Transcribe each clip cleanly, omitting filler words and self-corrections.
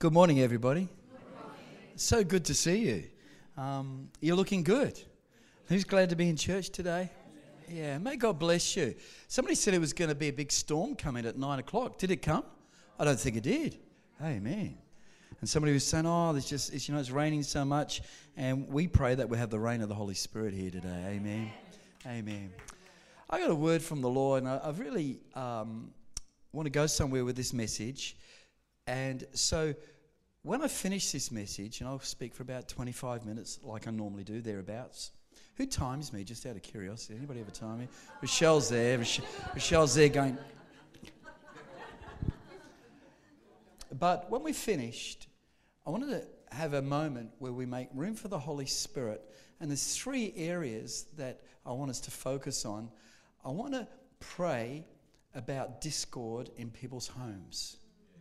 Good morning, everybody. So good to see you. You're looking good. Who's glad to be in church today? Yeah, may God bless you. Somebody said it was going to be a big storm coming at 9 o'clock. Did it come? I don't think it did. Amen. And somebody was saying, it's raining so much. And we pray that we have the rain of the Holy Spirit here today. Amen. Amen. I got a word from the Lord, and I really want to go somewhere with this message. And so when I finish this message, and I'll speak for about 25 minutes like I normally do, thereabouts. Who times me, just out of curiosity? Anybody ever time me? Rochelle's there. Rochelle's there going... But when we finished, I wanted to have a moment where we make room for the Holy Spirit. And there's 3 areas that I want us to focus on. I want to pray about discord in people's homes.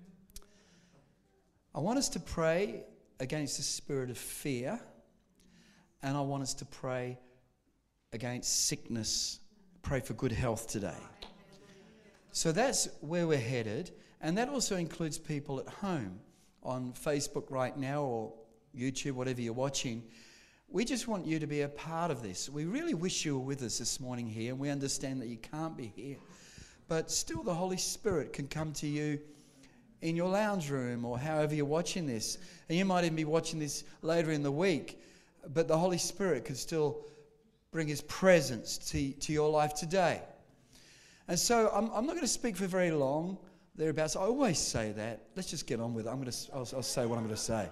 I want us to pray against the spirit of fear, and I want us to pray against sickness, pray for good health today. So that's where we're headed, and that also includes people at home on Facebook right now or YouTube, whatever you're watching. We just want you to be a part of this. We really wish you were with us this morning here, and we understand that you can't be here, but still the Holy Spirit can come to you in your lounge room or however you're watching this. And you might even be watching this later in the week, but the Holy Spirit could still bring His presence to your life today. And so I'm not going to speak for very long thereabouts. I always say that. Let's just get on with it. I'll say what I'm going to say.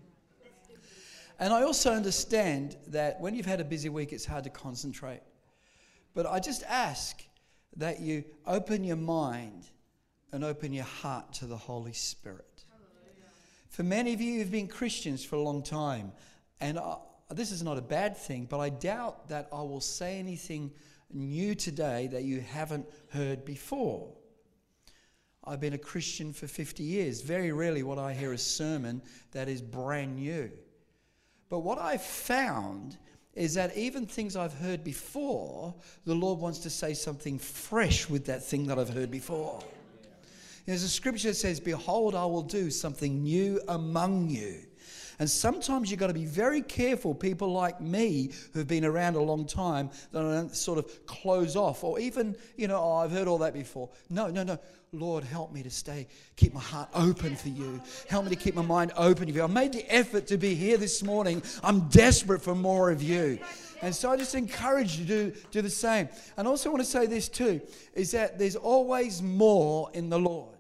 And I also understand that when you've had a busy week, it's hard to concentrate. But I just ask that you open your mind and open your heart to the Holy Spirit. For many of you who've been Christians for a long time, and this is not a bad thing, but I doubt that I will say anything new today that you haven't heard before. I've been a Christian for 50 years. Very rarely would I hear a sermon that is brand new. But what I've found is that even things I've heard before, the Lord wants to say something fresh with that thing that I've heard before. There's a scripture that says, "Behold, I will do something new among you." And sometimes you've got to be very careful, people like me who've been around a long time, that I don't sort of close off or even, I've heard all that before. No. Lord, help me to keep my heart open for you. Help me to keep my mind open for you. I made the effort to be here this morning. I'm desperate for more of you. And so I just encourage you to do the same. And I also want to say this too, is that there's always more in the Lord.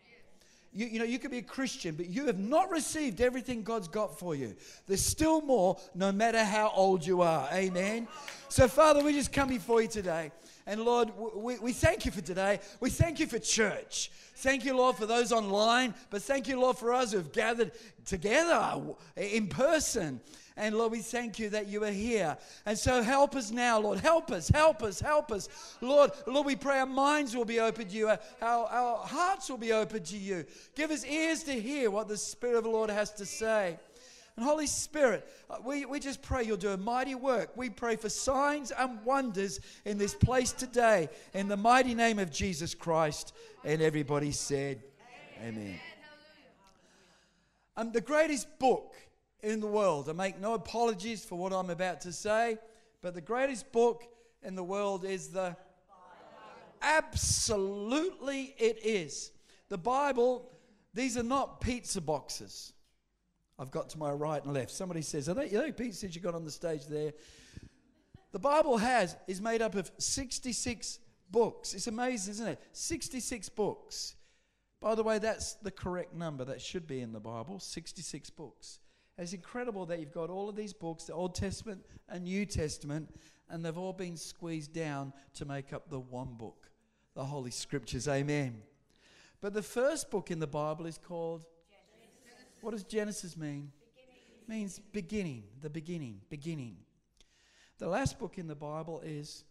You could be a Christian, but you have not received everything God's got for you. There's still more, no matter how old you are. Amen. So, Father, we just come before you today. And, Lord, we thank you for today. We thank you for church. Thank you, Lord, for those online. But thank you, Lord, for us who have gathered together in person. And, Lord, we thank you that you are here. And so help us now, Lord. Help us. Lord, we pray our minds will be open to you. Our hearts will be open to you. Give us ears to hear what the Spirit of the Lord has to say. And Holy Spirit, we just pray you'll do a mighty work. We pray for signs and wonders in this place today. In the mighty name of Jesus Christ. And everybody said, Amen. The greatest book in the world. I make no apologies for what I'm about to say, but the greatest book in the world is the Bible. Absolutely it is. The Bible, these are not pizza boxes. I've got to my right and left. Somebody says, are they pizzas you got on the stage there? The Bible is made up of 66 books. It's amazing, isn't it? 66 books. By the way, that's the correct number. That should be in the Bible, 66 books. It's incredible that you've got all of these books, the Old Testament and New Testament, and they've all been squeezed down to make up the one book, the Holy Scriptures. Amen. But the first book in the Bible is called Genesis. What does Genesis mean? It means beginning, the beginning. The last book in the Bible is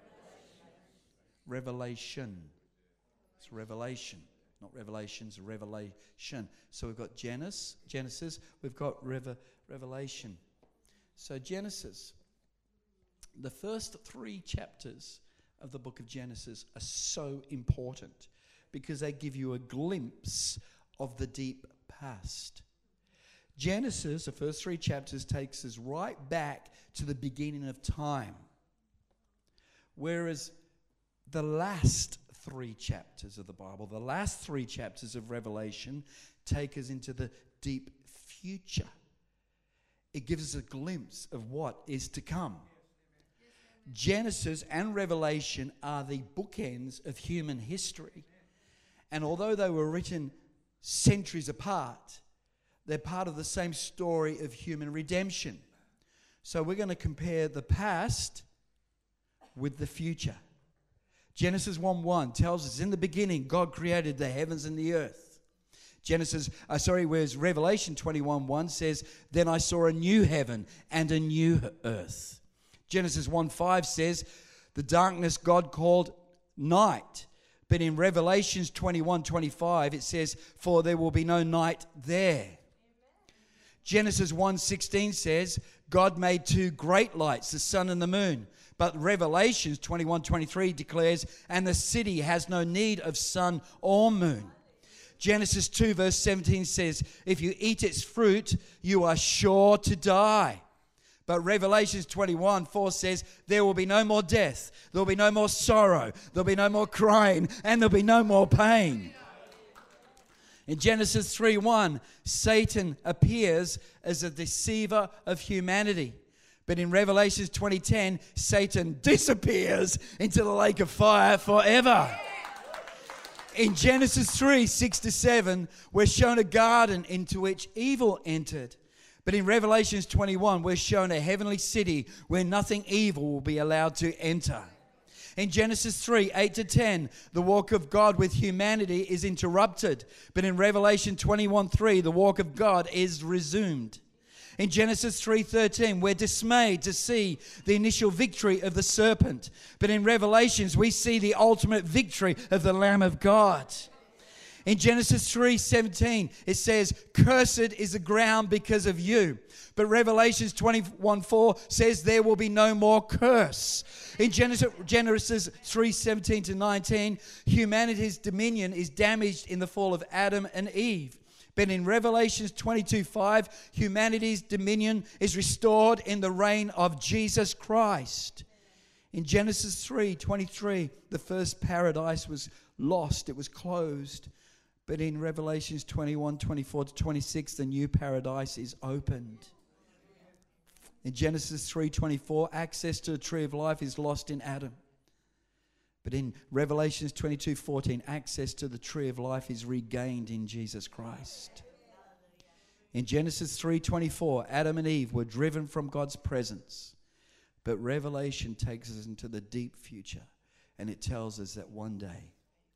Revelation. It's Revelation. Not revelations, revelation. So we've got Genesis, we've got Revelation. So Genesis, the first 3 chapters of the book of Genesis are so important because they give you a glimpse of the deep past. Genesis, the first 3 chapters, takes us right back to the beginning of time. Whereas the last 3 chapters of the Bible, the last 3 chapters of Revelation, take us into the deep future. It gives us a glimpse of what is to come. Genesis and Revelation are the bookends of human history. And although they were written centuries apart, they're part of the same story of human redemption. So we're going to compare the past with the future. Genesis 1:1 tells us, in the beginning, God created the heavens and the earth. Whereas Revelation 21:1 says, then I saw a new heaven and a new earth. Genesis 1:5 says, the darkness God called night. But in Revelations 21:25, it says, for there will be no night there. Genesis 1:16 says, God made 2 great lights, the sun and the moon. But Revelations 21:23 declares, and the city has no need of sun or moon. Genesis 2 verse 17 says, if you eat its fruit, you are sure to die. But Revelations 21:4 says, there will be no more death, there will be no more sorrow, there will be no more crying, and there will be no more pain. In Genesis 3:1, Satan appears as a deceiver of humanity. But in Revelation 20:10, Satan disappears into the lake of fire forever. In Genesis 3:6-7, we're shown a garden into which evil entered. But in Revelation 21, we're shown a heavenly city where nothing evil will be allowed to enter. In Genesis 3:8-10, the walk of God with humanity is interrupted. But in Revelation 21:3, the walk of God is resumed. In Genesis 3:13, we're dismayed to see the initial victory of the serpent. But in Revelations, we see the ultimate victory of the Lamb of God. In Genesis 3:17, it says, cursed is the ground because of you. But Revelations 21:4 says there will be no more curse. In Genesis 3:17-19, humanity's dominion is damaged in the fall of Adam and Eve. But in Revelations 22:5, humanity's dominion is restored in the reign of Jesus Christ. In Genesis 3:23, the first paradise was lost, it was closed. But in Revelations 21:24-26, the new paradise is opened. In Genesis 3:24, access to the tree of life is lost in Adam. But in Revelations 22:14, access to the tree of life is regained in Jesus Christ. In Genesis 3:24, Adam and Eve were driven from God's presence. But Revelation takes us into the deep future, and it tells us that one day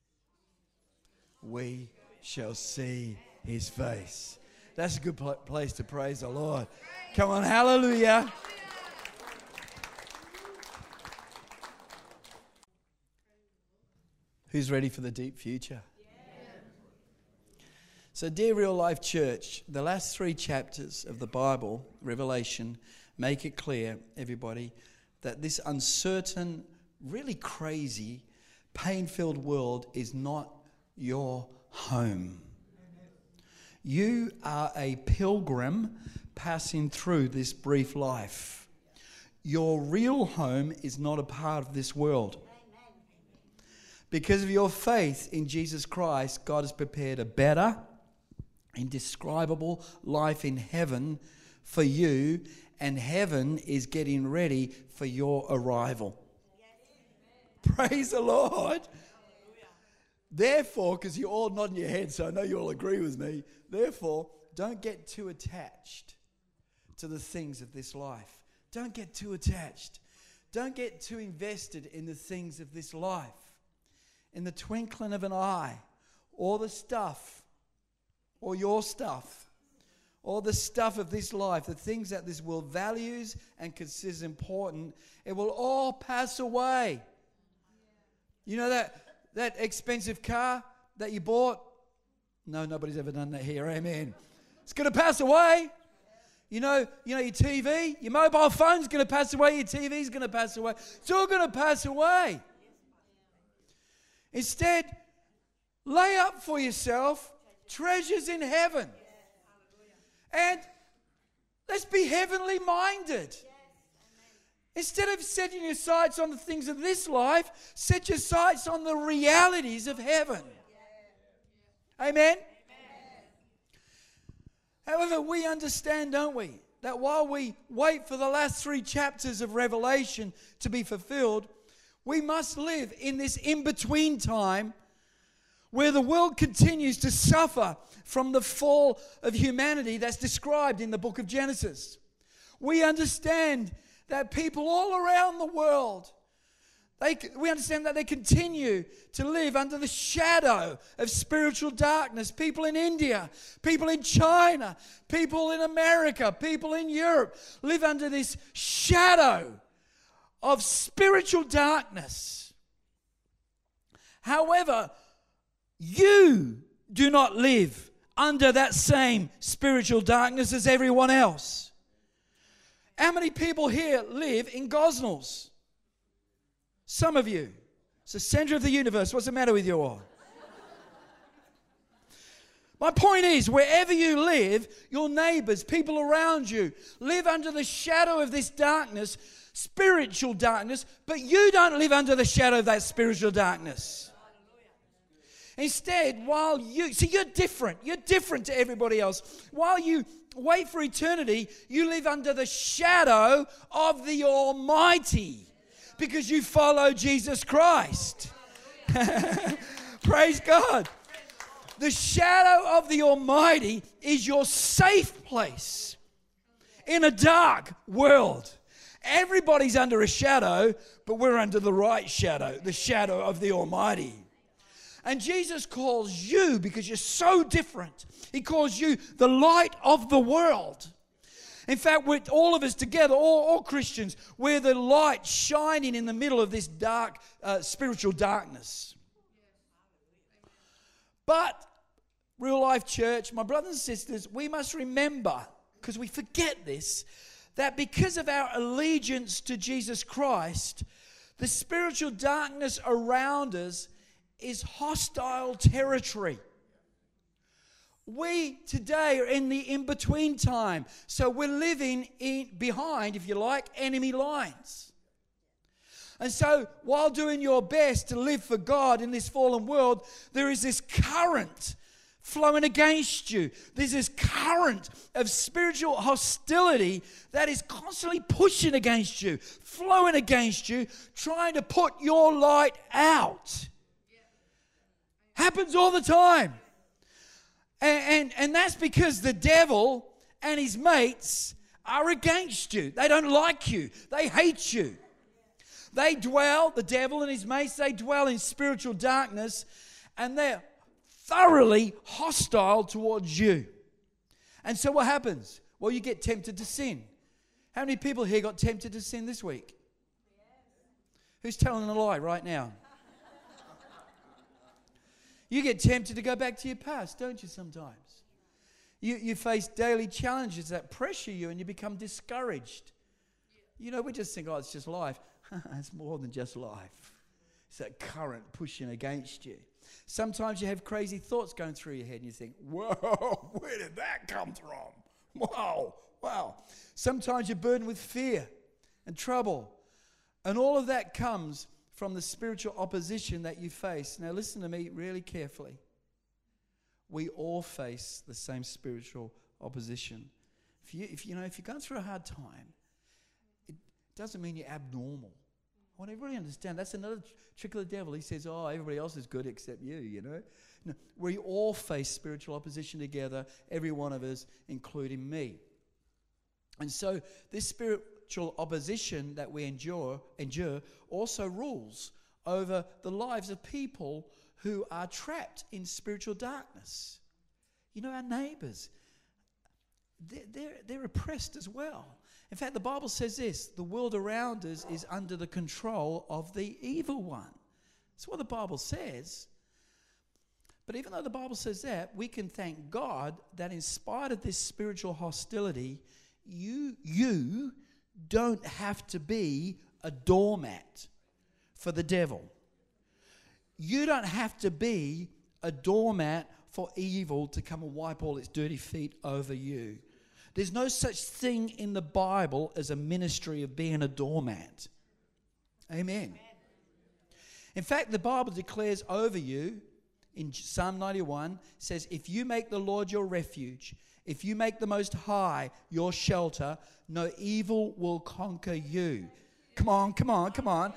we shall see his face. That's a good place to praise the Lord. Come on, hallelujah. Who's ready for the deep future? So, dear Real Life Church, the last 3 chapters of the Bible, Revelation, make it clear, everybody, that this uncertain, really crazy, pain-filled world is not your home. You are a pilgrim passing through this brief life. Your real home is not a part of this world. Because of your faith in Jesus Christ, God has prepared a better, indescribable life in heaven for you, and heaven is getting ready for your arrival. Praise the Lord. Therefore, because you're all nodding your head, so I know you all agree with me, therefore, don't get too attached to the things of this life. Don't get too attached. Don't get too invested in the things of this life. In the twinkling of an eye, all the stuff, or your stuff, all the stuff of this life, the things that this world values and considers important, it will all pass away. You know that expensive car that you bought? No, nobody's ever done that here. Amen. It's going to pass away. You know your TV, your mobile phone's going to pass away. Your TV's going to pass away. It's all going to pass away. Instead, lay up for yourself treasures in heaven. And Be heavenly minded. Instead of setting your sights on the things of this life, set your sights on the realities of heaven. Amen? However, we understand, don't we, that while we wait for the last 3 chapters of Revelation to be fulfilled, we must live in this in-between time where the world continues to suffer from the fall of humanity that's described in the book of Genesis. We understand that people all around the world, we understand that they continue to live under the shadow of spiritual darkness. People in India, people in China, people in America, people in Europe live under this shadow of spiritual darkness. However, you do not live under that same spiritual darkness as everyone else. How many people here live in Gosnells? Some of you. It's the center of the universe. What's the matter with you all? My point is, wherever you live, your neighbors, people around you, live under the shadow of this darkness, spiritual darkness, but you don't live under the shadow of that spiritual darkness. Instead, you're different. You're different to everybody else. While you wait for eternity, you live under the shadow of the Almighty because you follow Jesus Christ. Praise God. The shadow of the Almighty is your safe place in a dark world. Everybody's under a shadow, but we're under the right shadow, the shadow of the Almighty. And Jesus calls you, because you're so different, He calls you the light of the world. In fact, with all of us together, all Christians, we're the light shining in the middle of this dark, spiritual darkness. But, real life church, my brothers and sisters, we must remember, because we forget this, that because of our allegiance to Jesus Christ, the spiritual darkness around us is hostile territory. We today are in the in-between time. So we're living behind, if you like, enemy lines. And so while doing your best to live for God in this fallen world, there is this current flowing against you. There's this current of spiritual hostility that is constantly pushing against you, flowing against you, trying to put your light out. Happens all the time. And that's because the devil and his mates are against you. They don't like you. They hate you. The devil and his mates, they dwell in spiritual darkness, and they're thoroughly hostile towards you. And so what happens? Well, you get tempted to sin. How many people here got tempted to sin this week? Who's telling a lie right now? You get tempted to go back to your past, don't you, sometimes? You face daily challenges that pressure you and you become discouraged. You know, we just think, oh, it's just life. It's more than just life. It's that current pushing against you. Sometimes you have crazy thoughts going through your head and you think, whoa, where did that come from? Wow. Sometimes you're burdened with fear and trouble. And all of that comes from the spiritual opposition that you face. Now listen to me really carefully. We all face the same spiritual opposition. If you're going through a hard time, it doesn't mean you're abnormal. I want everybody to understand that's another trick of the devil. He says, oh, everybody else is good except you, you know. No, we all face spiritual opposition together, every one of us, including me. And so this spiritual opposition that we endure also rules over the lives of people who are trapped in spiritual darkness. You know, our neighbors, they're oppressed as well. In fact, the Bible says this, the world around us is under the control of the evil one. That's what the Bible says. But even though the Bible says that, we can thank God that in spite of this spiritual hostility, you don't have to be a doormat for the devil. You don't have to be a doormat for evil to come and wipe all its dirty feet over you. There's no such thing in the Bible as a ministry of being a doormat. Amen. In fact, the Bible declares over you in Psalm 91, says, if you make the Lord your refuge, if you make the Most High your shelter, no evil will conquer you. Come on, come on, come on.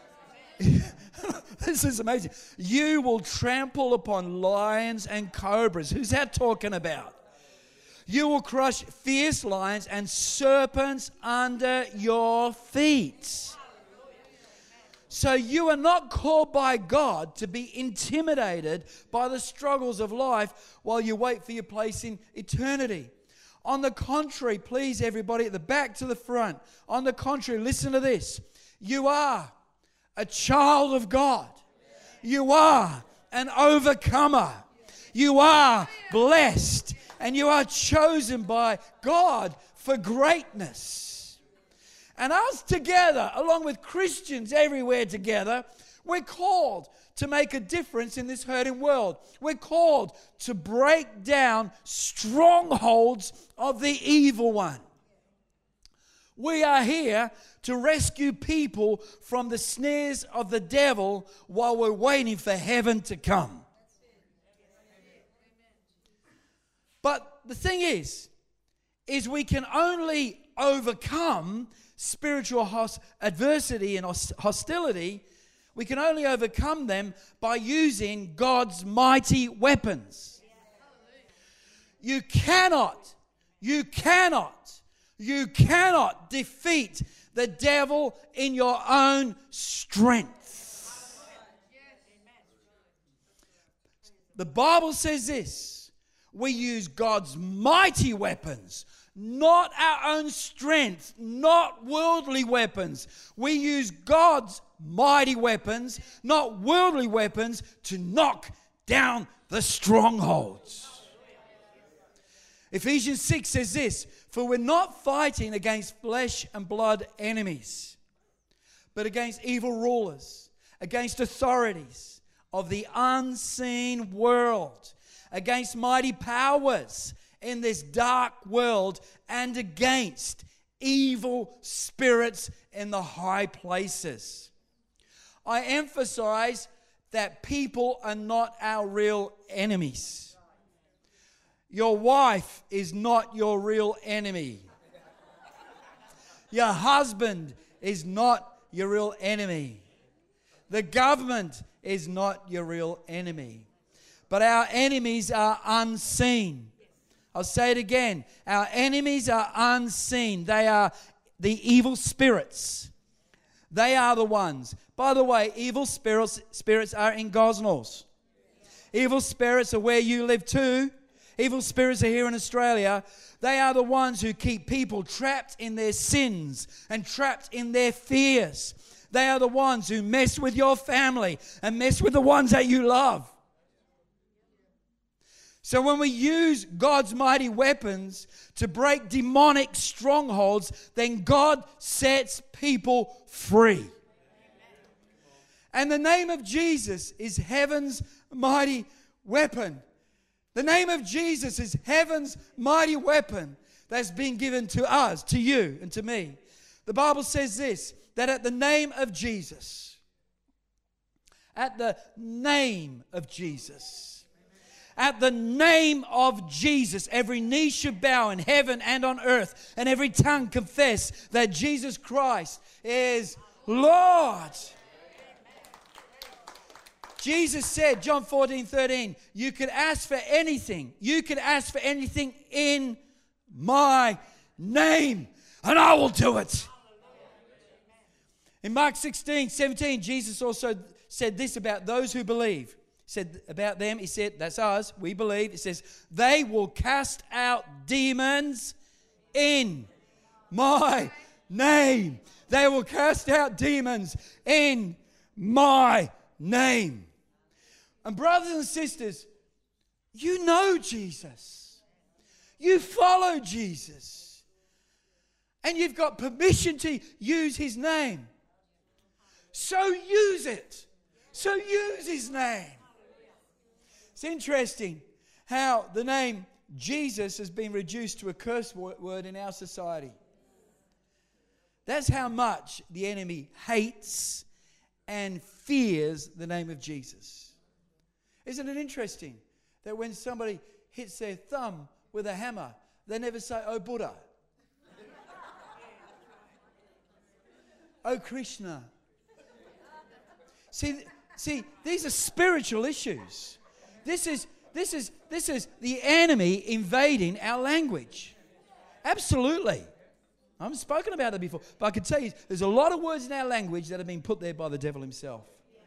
This is amazing. You will trample upon lions and cobras. Who's that talking about? You will crush fierce lions and serpents under your feet. So you are not called by God to be intimidated by the struggles of life while you wait for your place in eternity. On the contrary, please everybody, at the back to the front. On the contrary, listen to this. You are a child of God. You are an overcomer. You are blessed. And you are chosen by God for greatness. And us together, along with Christians everywhere together, we're called to make a difference in this hurting world. We're called to break down strongholds of the evil one. We are here to rescue people from the snares of the devil while we're waiting for heaven to come. But the thing is we can only overcome spiritual adversity and hostility. We can only overcome them by using God's mighty weapons. You cannot defeat the devil in your own strength. The Bible says this: we use God's mighty weapons, not our own strength, not worldly weapons. We use God's mighty weapons, not worldly weapons, to knock down the strongholds. Ephesians 6 says this: for we're not fighting against flesh and blood enemies, but against evil rulers, against authorities of the unseen world, against mighty powers in this dark world, and against evil spirits in the high places. I emphasize that people are not our real enemies. Your wife is not your real enemy. Your husband is not your real enemy. The government is not your real enemy. But our enemies are unseen. I'll say it again. Our enemies are unseen. They are the evil spirits. They are the ones. By the way, evil spirits are in Gosnells. Evil spirits are where you live too. Evil spirits are here in Australia. They are the ones who keep people trapped in their sins and trapped in their fears. They are the ones who mess with your family and mess with the ones that you love. So when we use God's mighty weapons to break demonic strongholds, then God sets people free. And the name of Jesus is heaven's mighty weapon. The name of Jesus is heaven's mighty weapon that's been given to us, to you and to me. The Bible says this, that at the name of Jesus, at the name of Jesus, at the name of Jesus, every knee should bow in heaven and on earth, and every tongue confess that Jesus Christ is Lord. Jesus said, John 14:13, you could ask for anything. You could ask for anything in my name, and I will do it. In Mark 16:17, Jesus also said this about those who believe. He said about them, he said, that's us, we believe. It says, they will cast out demons in my name. They will cast out demons in my name. And brothers and sisters, you know Jesus. You follow Jesus. And you've got permission to use his name. So use it. So use his name. It's interesting how the name Jesus has been reduced to a curse word in our society. That's how much the enemy hates and fears the name of Jesus. Isn't it interesting that when somebody hits their thumb with a hammer, they never say, "Oh Buddha," "Oh Krishna"? See, these are spiritual issues. This is the enemy invading our language. Absolutely. I haven't spoken about it before, but I can tell you there's a lot of words in our language that have been put there by the devil himself.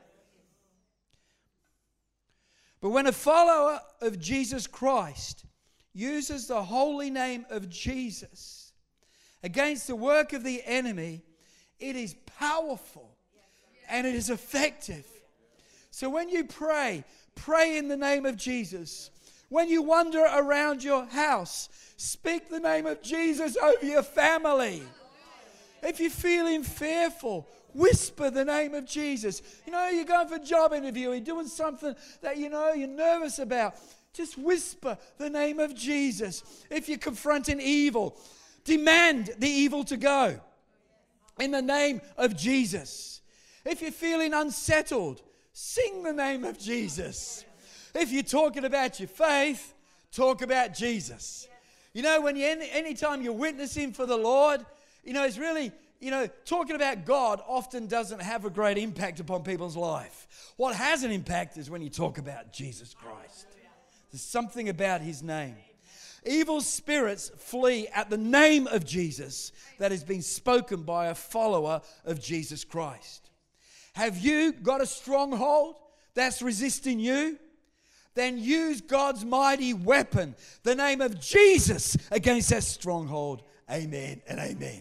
But when a follower of Jesus Christ uses the holy name of Jesus against the work of the enemy, it is powerful and it is effective. So when you pray in the name of Jesus. When you wander around your house, speak the name of Jesus over your family. If you're feeling fearful, whisper the name of Jesus. You're going for a job interview, you're doing something that you're nervous about. Just whisper the name of Jesus. If you're confronting evil, demand the evil to go in the name of Jesus. If you're feeling unsettled, sing the name of Jesus. If you're talking about your faith, talk about Jesus. Anytime you're witnessing for the Lord, it's really, talking about God often doesn't have a great impact upon people's life. What has an impact is when you talk about Jesus Christ. There's something about his name. Evil spirits flee at the name of Jesus that has been spoken by a follower of Jesus Christ. Have you got a stronghold that's resisting you? Then use God's mighty weapon, the name of Jesus, against that stronghold. Amen and amen.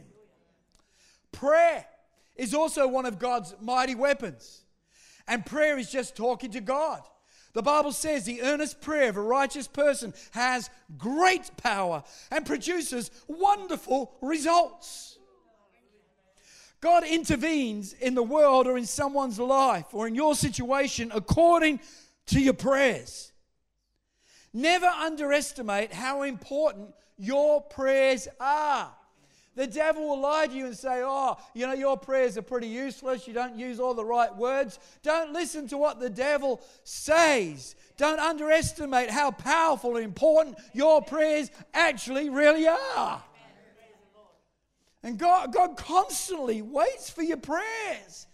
Prayer is also one of God's mighty weapons. And prayer is just talking to God. The Bible says the earnest prayer of a righteous person has great power and produces wonderful results. God intervenes in the world or in someone's life or in your situation according to your prayers. Never underestimate how important your prayers are. The devil will lie to you and say, your prayers are pretty useless. You don't use all the right words. Don't listen to what the devil says. Don't underestimate how powerful and important your prayers actually really are. And God constantly waits for your prayers.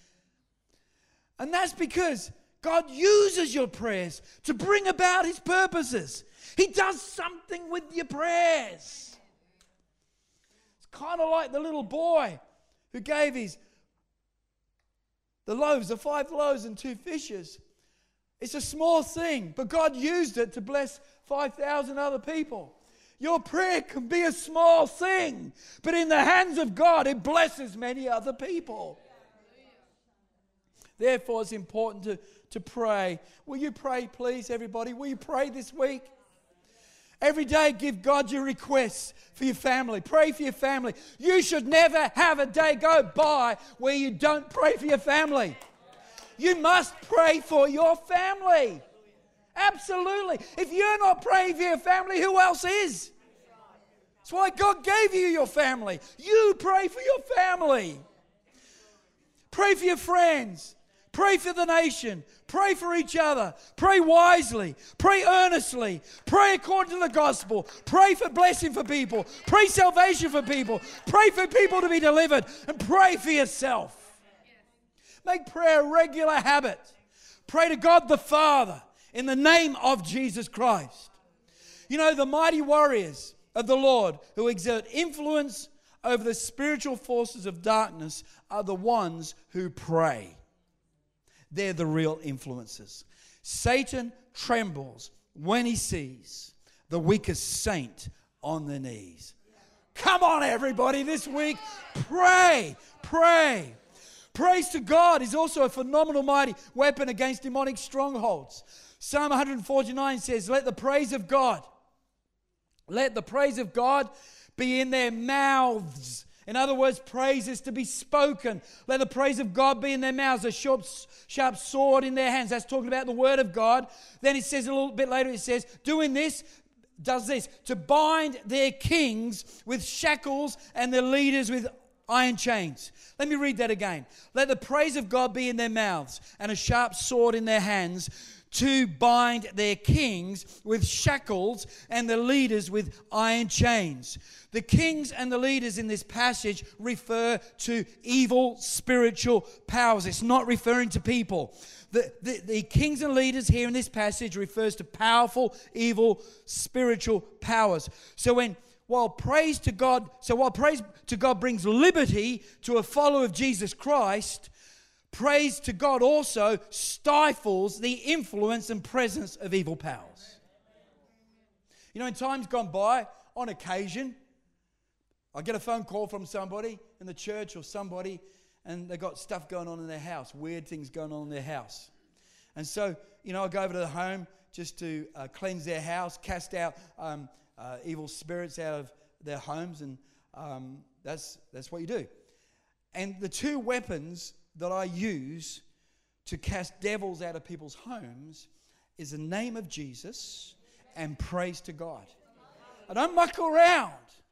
And that's because God uses your prayers to bring about his purposes. He does something with your prayers. It's kind of like the little boy who gave the 5 loaves and 2 fishes. It's a small thing, but God used it to bless 5,000 other people. Your prayer can be a small thing, but in the hands of God, it blesses many other people. Therefore, it's important to pray. Will you pray, please, everybody? Will you pray this week? Every day, give God your requests for your family. Pray for your family. You should never have a day go by where you don't pray for your family. You must pray for your family. Absolutely. If you're not praying for your family, who else is? That's why God gave you your family. You pray for your family. Pray for your friends. Pray for the nation. Pray for each other. Pray wisely. Pray earnestly. Pray according to the gospel. Pray for blessing for people. Pray salvation for people. Pray for people to be delivered. And pray for yourself. Make prayer a regular habit. Pray to God the Father in the name of Jesus Christ. The mighty warriors of the Lord who exert influence over the spiritual forces of darkness are the ones who pray. They're the real influencers. Satan trembles when he sees the weakest saint on their knees. Come on, everybody, this week, pray, pray. Praise to God is also a phenomenal mighty weapon against demonic strongholds. Psalm 149 says, let the praise of God be in their mouths. In other words, praise is to be spoken. Let the praise of God be in their mouths, a sharp sword in their hands. That's talking about the word of God. Then it says a little bit later, it says, doing this, does this, to bind their kings with shackles and their leaders with iron chains. Let me read that again. Let the praise of God be in their mouths and a sharp sword in their hands, to bind their kings with shackles and the leaders with iron chains. The kings and the leaders in this passage refer to evil spiritual powers. It's not referring to people. The kings and leaders here in this passage refers to powerful, evil spiritual powers. While praise to God brings liberty to a follower of Jesus Christ, praise to God also stifles the influence and presence of evil powers. You know, in times gone by, on occasion, I get a phone call from somebody in the church or somebody, and they've got stuff going on in their house, weird things going on in their house. And so, you know, I go over to the home just to cleanse their house, cast out evil spirits out of their homes, and that's what you do. And the two weapons that I use to cast devils out of people's homes is the name of Jesus and praise to God. I don't muck around.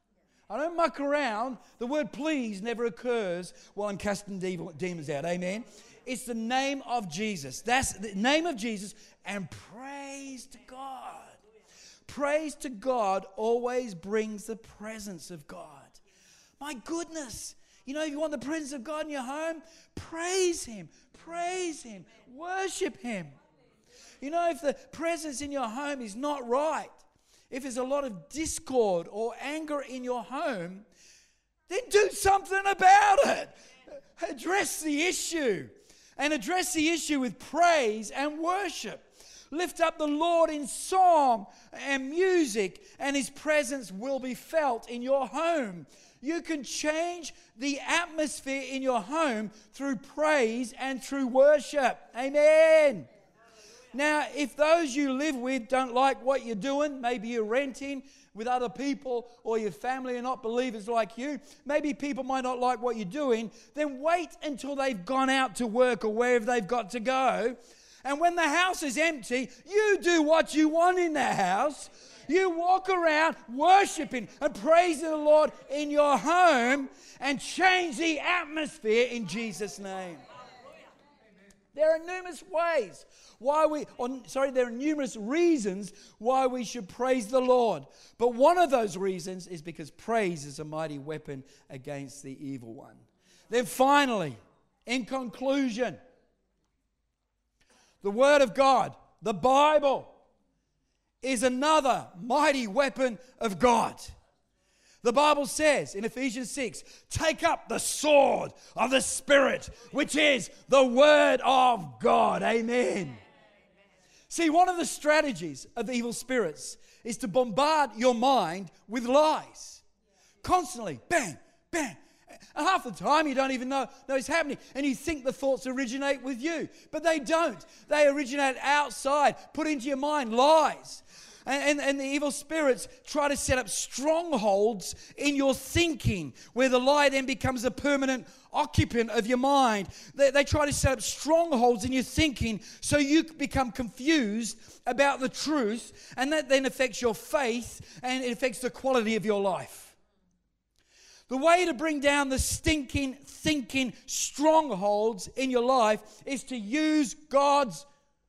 The word please never occurs while I'm casting demons out. Amen. It's the name of Jesus. That's the name of Jesus and praise to God. Praise to God always brings the presence of God. My goodness. You know, if you want the presence of God in your home, praise Him, worship Him. You know, if the presence in your home is not right, if there's a lot of discord or anger in your home, then do something about it. Address the issue, and address the issue with praise and worship. Lift up the Lord in song and music, and His presence will be felt in your home. You can change the atmosphere in your home through praise and through worship. Amen. Now, if those you live with don't like what you're doing, maybe you're renting with other people, or your family are not believers like you, maybe people might not like what you're doing, then wait until they've gone out to work or wherever they've got to go. And when the house is empty, you do what you want in the house. You walk around worshiping and praising the Lord in your home and change the atmosphere in Jesus' name. There are numerous ways there are numerous reasons why we should praise the Lord. But one of those reasons is because praise is a mighty weapon against the evil one. Then finally, in conclusion, the Word of God, the Bible, is another mighty weapon of God. The Bible says in Ephesians 6, take up the sword of the Spirit, which is the Word of God. Amen. See, one of the strategies of the evil spirits is to bombard your mind with lies. Constantly, bang, bang. And half the time you don't even know it's happening. And you think the thoughts originate with you. But they don't. They originate outside, put into your mind lies. And the evil spirits try to set up strongholds in your thinking, where the lie then becomes a permanent occupant of your mind. They try to set up strongholds in your thinking so you become confused about the truth, and that then affects your faith, and it affects the quality of your life. The way to bring down the stinking thinking strongholds in your life is to use God's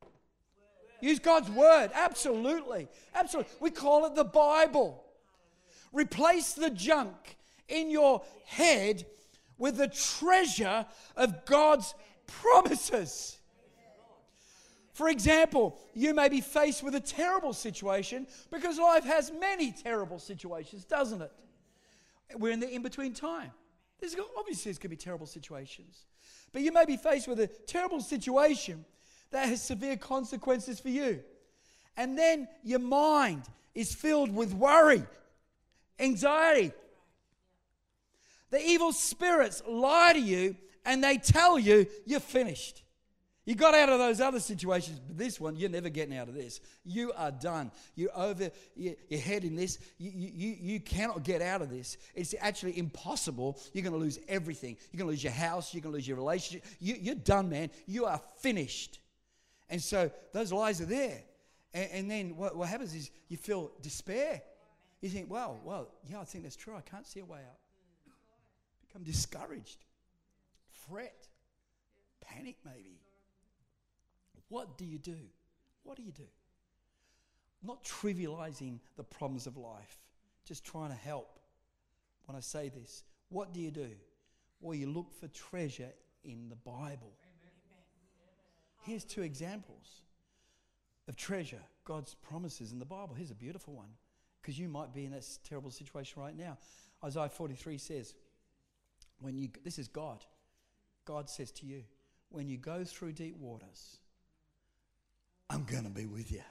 Word. Absolutely. We call it the Bible. Replace the junk in your head with the treasure of God's promises. For example, you may be faced with a terrible situation, because life has many terrible situations, doesn't it? We're in the in-between time. Obviously, there's going to be terrible situations. But you may be faced with a terrible situation that has severe consequences for you. And then your mind is filled with worry, anxiety. The evil spirits lie to you, and they tell you you're finished. You got out of those other situations, but this one, you're never getting out of this. You are done. You're over your head in this. You cannot get out of this. It's actually impossible. You're going to lose everything. You're going to lose your house. You're going to lose your relationship. You're done, man. You are finished. And so those lies are there. And then what happens is you feel despair. You think, well, yeah, I think that's true. I can't see a way out. Become discouraged, fret, panic maybe. What do you do? What do you do? Not trivializing the problems of life, just trying to help. When I say this, what do you do? Well, you look for treasure in the Bible. Here's 2 examples of treasure, God's promises in the Bible. Here's a beautiful one, because you might be in this terrible situation right now. Isaiah 43 says, this is God. God says to you, when you go through deep waters, I'm going to be with you.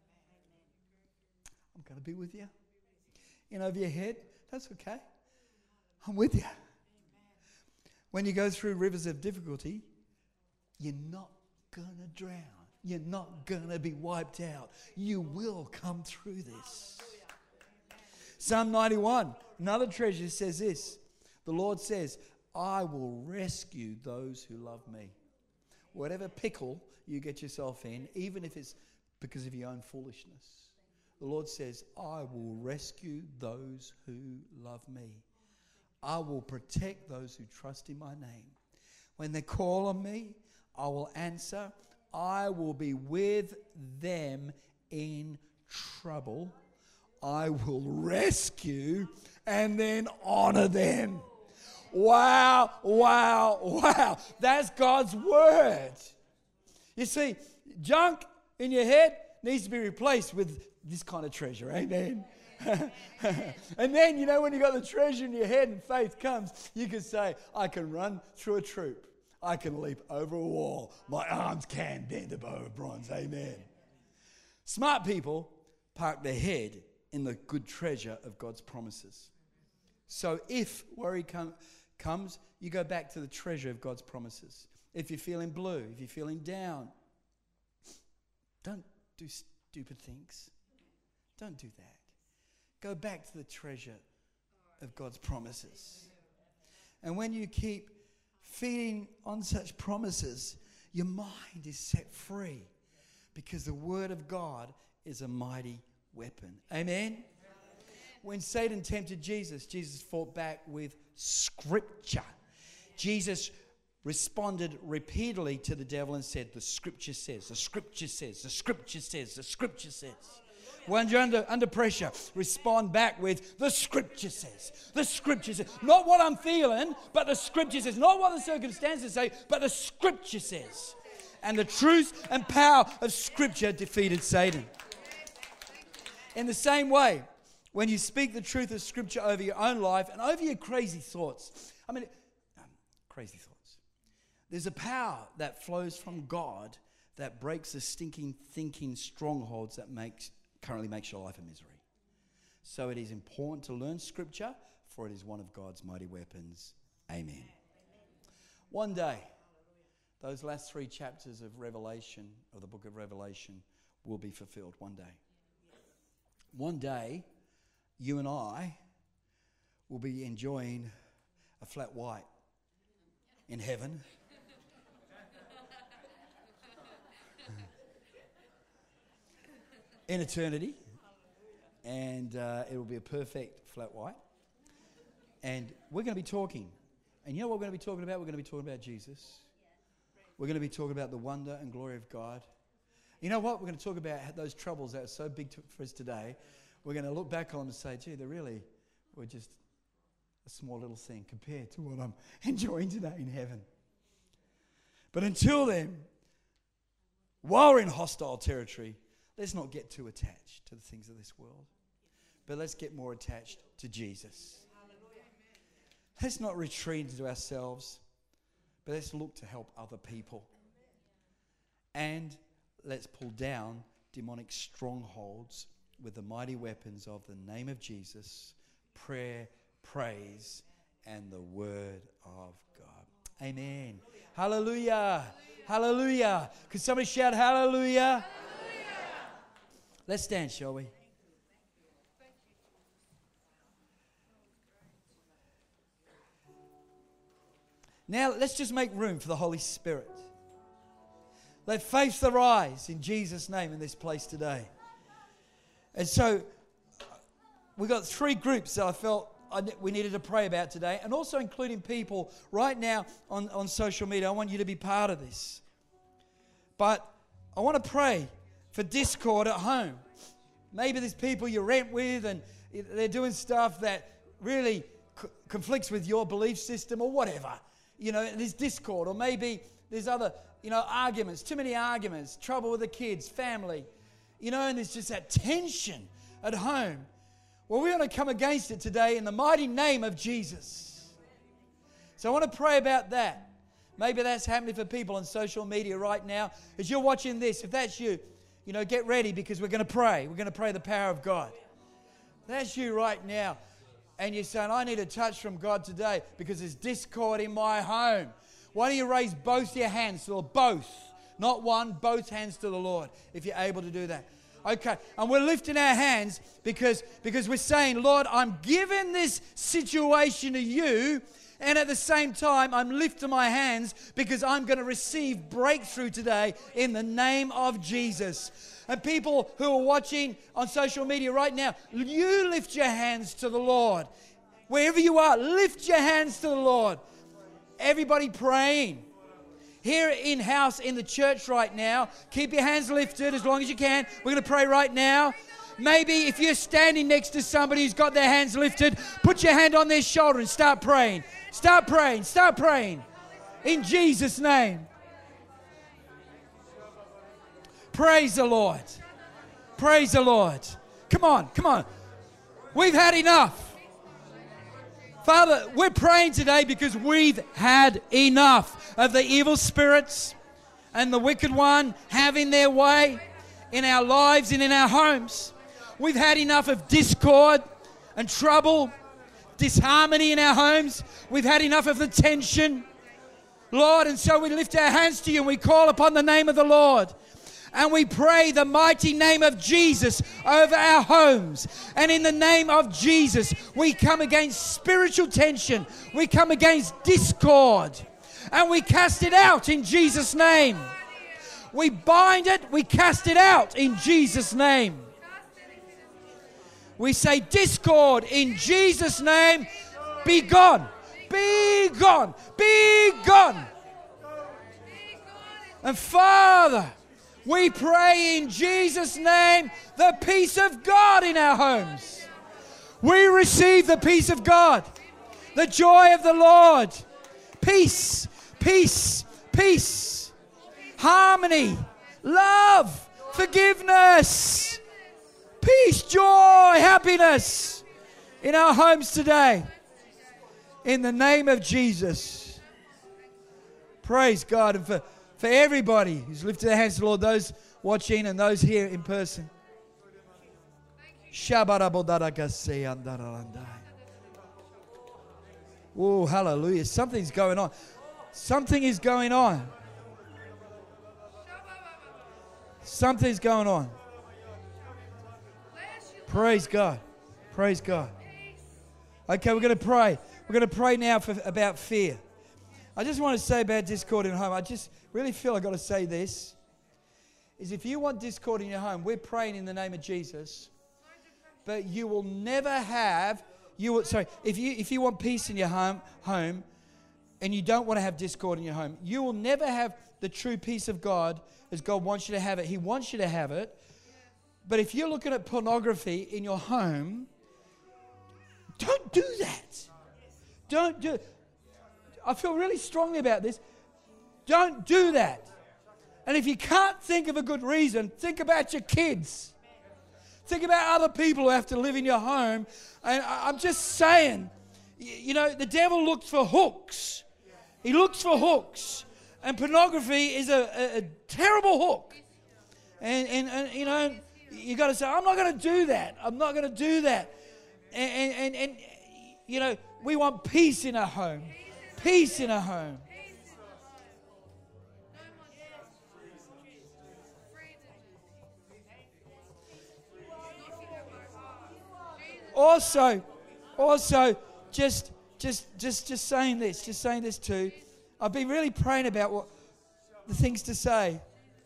I'm going to be with you. In over your head, that's okay. I'm with you. When you go through rivers of difficulty, you're not going to drown. You're not going to be wiped out. You will come through this. Psalm 91, another treasure, says this. The Lord says, I will rescue those who love me. Whatever pickle you get yourself in, even if it's because of your own foolishness, the Lord says, I will rescue those who love me. I will protect those who trust in my name. When they call on me, I will answer. I will be with them in trouble. I will rescue and then honor them. Wow, wow, wow. That's God's word. You see, junk in your head needs to be replaced with this kind of treasure. Amen. And then, when you got the treasure in your head and faith comes, you can say, I can run through a troop. I can leap over a wall. My arms can bend a bow of bronze. Amen. Smart people park their head in the good treasure of God's promises. So if worry comes, you go back to the treasure of God's promises. If you're feeling blue, if you're feeling down, don't do stupid things. Don't do that. Go back to the treasure of God's promises. And when you keep feeding on such promises, your mind is set free, because the word of God is a mighty weapon. Amen? When Satan tempted Jesus, Jesus fought back with scripture. Jesus responded repeatedly to the devil and said, the scripture says, the scripture says, the scripture says, the scripture says. When you're under pressure, respond back with, the scripture says, the scripture says. Not what I'm feeling, but the scripture says. Not what the circumstances say, but the scripture says. And the truth and power of scripture defeated Satan. In the same way, when you speak the truth of scripture over your own life and over your crazy thoughts, crazy thoughts, there's a power that flows from God that breaks the stinking thinking strongholds that currently makes your life a misery. So it is important to learn scripture, for it is one of God's mighty weapons. Amen. One day, those last 3 chapters of Revelation, of the book of Revelation, will be fulfilled. One day. One day, you and I will be enjoying a flat white in heaven. In eternity, and it will be a perfect flat white, and we're going to be talking, and you know what we're going to be talking about? We're going to be talking about Jesus. We're going to be talking about the wonder and glory of God. You know what? We're going to talk about those troubles that are so big for us today. We're going to look back on them and say, gee, they really were just a small little thing compared to what I'm enjoying today in heaven. But until then, while we're in hostile territory, let's not get too attached to the things of this world, but let's get more attached to Jesus. Let's not retreat into ourselves, but let's look to help other people. And let's pull down demonic strongholds with the mighty weapons of the name of Jesus, prayer, praise, and the word of God. Amen. Hallelujah. Hallelujah. Could somebody shout hallelujah? Let's stand, shall we? Now, let's just make room for the Holy Spirit. Let faith arise in Jesus' name in this place today. And so we got 3 groups that I felt we needed to pray about today, and also including people right now on social media. I want you to be part of this. But I want to pray for discord at home. Maybe there's people you rent with and they're doing stuff that really conflicts with your belief system or whatever. There's discord, or maybe there's other, arguments, too many arguments, trouble with the kids, family, and there's just that tension at home. Well, we want to come against it today in the mighty name of Jesus. So I want to pray about that. Maybe that's happening for people on social media right now. As you're watching this, if that's you, get ready, because we're going to pray. We're going to pray the power of God. If that's you right now, and you're saying, I need a touch from God today because there's discord in my home. Why don't you raise both your hands to the Lord? Both. Not one, both hands to the Lord, if you're able to do that. Okay, and we're lifting our hands because we're saying, Lord, I'm giving this situation to you, and at the same time, I'm lifting my hands because I'm going to receive breakthrough today in the name of Jesus. And people who are watching on social media right now, you lift your hands to the Lord. Wherever you are, lift your hands to the Lord. Everybody praying. Here in-house in the church right now, keep your hands lifted as long as you can. We're going to pray right now. Maybe if you're standing next to somebody who's got their hands lifted, put your hand on their shoulder and start praying. Start praying. Start praying. In Jesus' name. Praise the Lord. Praise the Lord. Come on, come on. We've had enough. Father, we're praying today because we've had enough of the evil spirits and the wicked one having their way in our lives and in our homes. We've had enough of discord and trouble, disharmony in our homes. We've had enough of the tension, Lord, and so we lift our hands to you and we call upon the name of the Lord. And we pray the mighty name of Jesus over our homes. And in the name of Jesus, we come against spiritual tension. We come against discord. And we cast it out in Jesus' name. We bind it, we cast it out in Jesus' name. We say discord in Jesus' name, be gone, be gone, be gone. And Father, we pray in Jesus' name the peace of God in our homes. We receive the peace of God, the joy of the Lord, peace, peace, peace, harmony, love, forgiveness, peace, joy, happiness in our homes today. In the name of Jesus. Praise God. And for everybody who's lifted their hands to the Lord, those watching and those here in person. Oh, hallelujah. Something's going on. Something is going on. Something's going on. Praise God. Praise God. Okay, we're going to pray. We're going to pray now about fear. I just want to say about discord in home. I just really feel I've got to say this. Is if you want discord in your home, we're praying in the name of Jesus. But you will never have, if you want peace in your home and you don't want to have discord in your home, you will never have the true peace of God as God wants you to have it. He wants you to have it. But if you're looking at pornography in your home, don't do that. Don't do it. I feel really strongly about this. Don't do that. And if you can't think of a good reason, think about your kids. Think about other people who have to live in your home. And I'm just saying, the devil looks for hooks. He looks for hooks. And pornography is a terrible hook. And you got to say, I'm not going to do that. I'm not going to do that. And we want peace in our home. Peace in our home. Also, just saying this too. I've been really praying about what the things to say.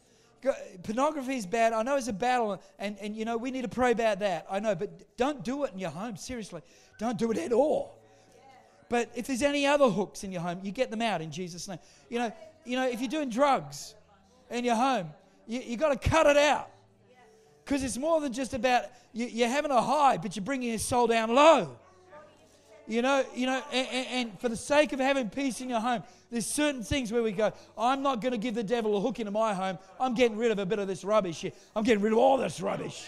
Pornography is bad. I know it's a battle, and you know, we need to pray about that. I know, but don't do it in your home. Seriously, don't do it at all. But if there's any other hooks in your home, you get them out in Jesus' name. You know, if you're doing drugs in your home, you got to cut it out, because it's more than just about you're having a high, but you're bringing your soul down low. You know, and for the sake of having peace in your home, there's certain things where we go, I'm not going to give the devil a hook into my home. I'm getting rid of a bit of this rubbish here. I'm getting rid of all this rubbish.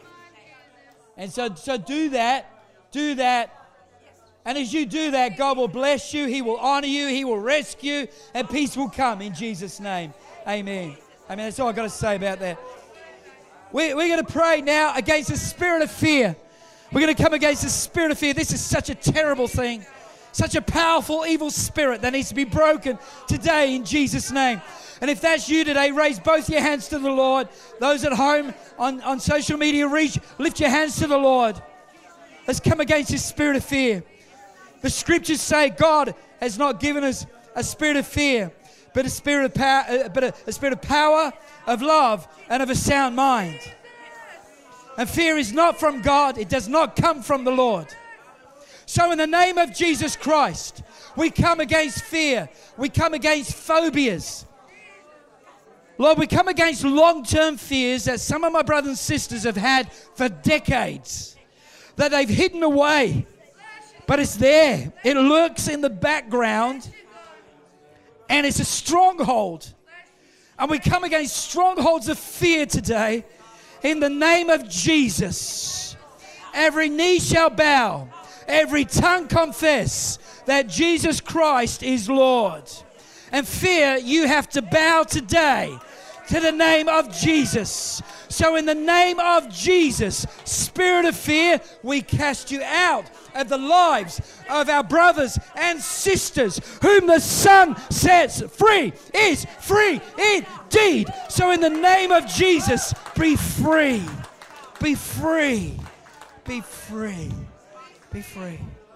And so do that. Do that. And as you do that, God will bless you. He will honor you. He will rescue. And peace will come in Jesus' name. Amen. Amen. That's all I've got to say about that. We're going to pray now against the spirit of fear. We're going to come against the spirit of fear. This is such a terrible thing. Such a powerful, evil spirit that needs to be broken today in Jesus' name. And if that's you today, raise both your hands to the Lord. Those at home on social media, lift your hands to the Lord. Let's come against this spirit of fear. The scriptures say God has not given us a spirit of fear, but a spirit of power, a spirit of power, of love, and of a sound mind. And fear is not from God. It does not come from the Lord. So in the name of Jesus Christ, we come against fear. We come against phobias. Lord, we come against long-term fears that some of my brothers and sisters have had for decades, that they've hidden away, but it's there. It lurks in the background, and it's a stronghold. And we come against strongholds of fear today in the name of Jesus. Every knee shall bow, every tongue confess that Jesus Christ is Lord. And fear, you have to bow today to the name of Jesus. So in the name of Jesus, spirit of fear, we cast you out of the lives of our brothers and sisters. Whom the Son sets free is free indeed. So in the name of Jesus, be free. Be free. Be free. Be free.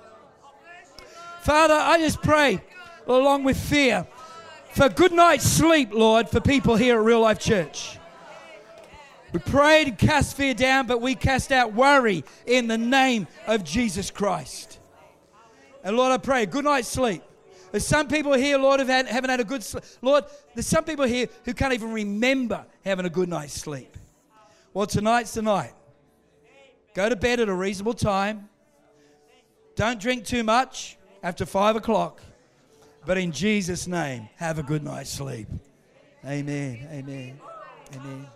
Father, I just pray, along with fear, for good night's sleep, Lord, for people here at Real Life Church. We prayed and cast fear down, but we cast out worry in the name of Jesus Christ. And Lord, I pray a good night's sleep. There's some people here, Lord, haven't had a good sleep. Lord, there's some people here who can't even remember having a good night's sleep. Well, tonight's the night. Go to bed at a reasonable time. Don't drink too much after 5 o'clock. But in Jesus' name, have a good night's sleep. Amen. Amen. Amen.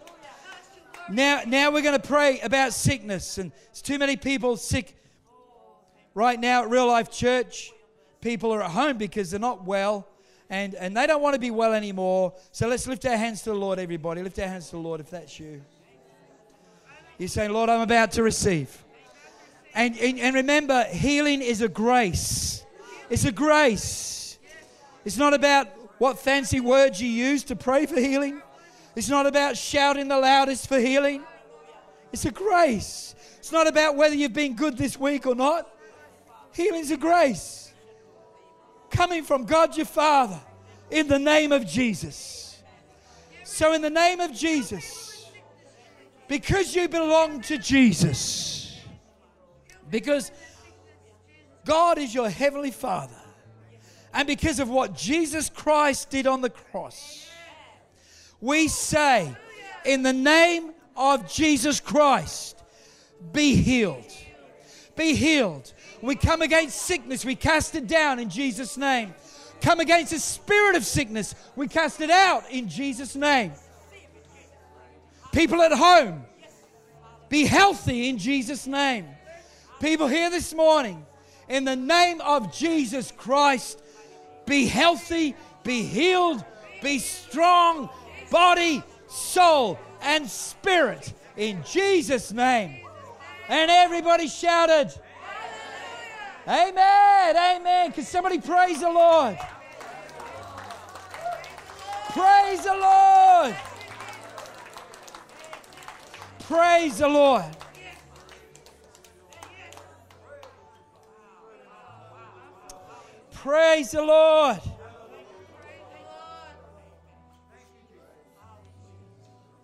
Now we're going to pray about sickness. And there's too many people sick right now at Real Life Church. People are at home because they're not well. And they don't want to be well anymore. So let's lift our hands to the Lord, everybody. Lift our hands to the Lord if that's you. You're saying, Lord, I'm about to receive. And remember, healing is a grace. It's a grace. It's not about what fancy words you use to pray for healing. It's not about shouting the loudest for healing. It's a grace. It's not about whether you've been good this week or not. Healing's a grace coming from God your Father in the name of Jesus. So in the name of Jesus, because you belong to Jesus, because God is your heavenly Father, and because of what Jesus Christ did on the cross, we say, in the name of Jesus Christ, be healed. Be healed. We come against sickness. We cast it down in Jesus' name. Come against the spirit of sickness. We cast it out in Jesus' name. People at home, be healthy in Jesus' name. People here this morning, in the name of Jesus Christ, be healthy, be healed, be strong, body, soul, and spirit in Jesus' name. And everybody shouted, Amen, amen. Can somebody praise the Lord? Praise the Lord. Praise the Lord. Praise the Lord.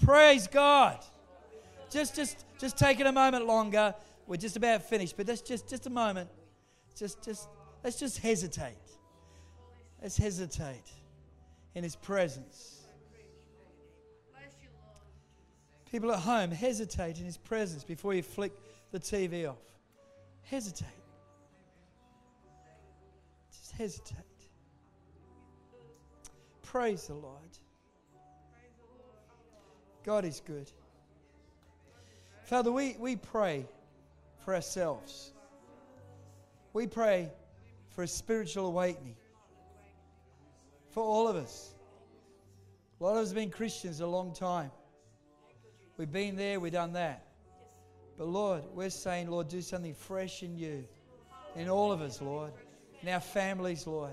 Praise God. Just take it a moment longer. We're just about finished, but that's just a moment. Let's just hesitate. Let's hesitate in His presence. People at home, hesitate in His presence before you flick the TV off. Hesitate. Just hesitate. Praise the Lord. God is good. Father, we pray for ourselves. We pray for a spiritual awakening for all of us. A lot of us have been Christians a long time. We've been there, we've done that. But Lord, we're saying, Lord, do something fresh in you, in all of us, Lord, in our families, Lord.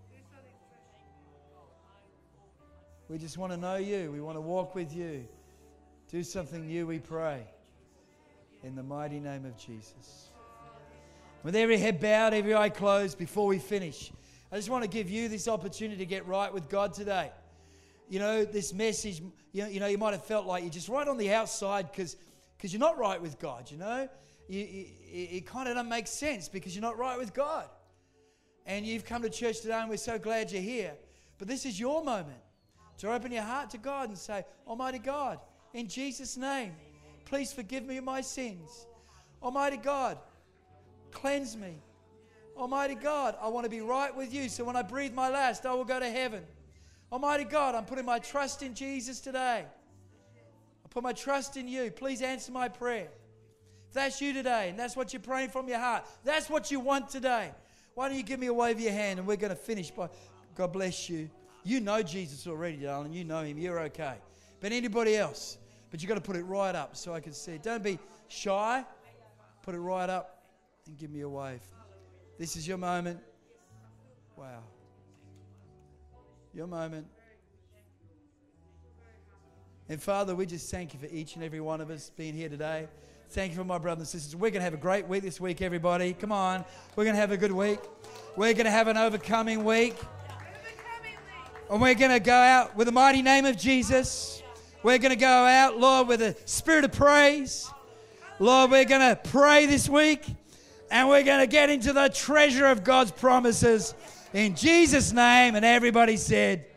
We just want to know you. We want to walk with you. Do something new, we pray. In the mighty name of Jesus. With every head bowed, every eye closed, before we finish, I just want to give you this opportunity to get right with God today. You know, this message, you know, you might have felt like you're just right on the outside because you're not right with God, you know. It kind of doesn't make sense because you're not right with God. And you've come to church today and we're so glad you're here. But this is your moment to open your heart to God and say, Almighty God, in Jesus' name, please forgive me of my sins. Almighty God, cleanse me. Almighty God, I want to be right with you so when I breathe my last, I will go to heaven. Almighty God, I'm putting my trust in Jesus today. I put my trust in you. Please answer my prayer. If that's you today and that's what you're praying from your heart, that's what you want today, why don't you give me a wave of your hand and we're going to finish by, God bless you. You know Jesus already, darling. You know Him. You're okay. But anybody else? But you've got to put it right up so I can see it. Don't be shy. Put it right up and give me a wave. This is your moment. Wow. Your moment. And Father, we just thank you for each and every one of us being here today. Thank you for my brothers and sisters. We're going to have a great week this week, everybody. Come on. We're going to have a good week. We're going to have an overcoming week. And we're going to go out with the mighty name of Jesus. We're going to go out, Lord, with a spirit of praise. Lord, we're going to pray this week. And we're going to get into the treasure of God's promises. In Jesus' name. And everybody said...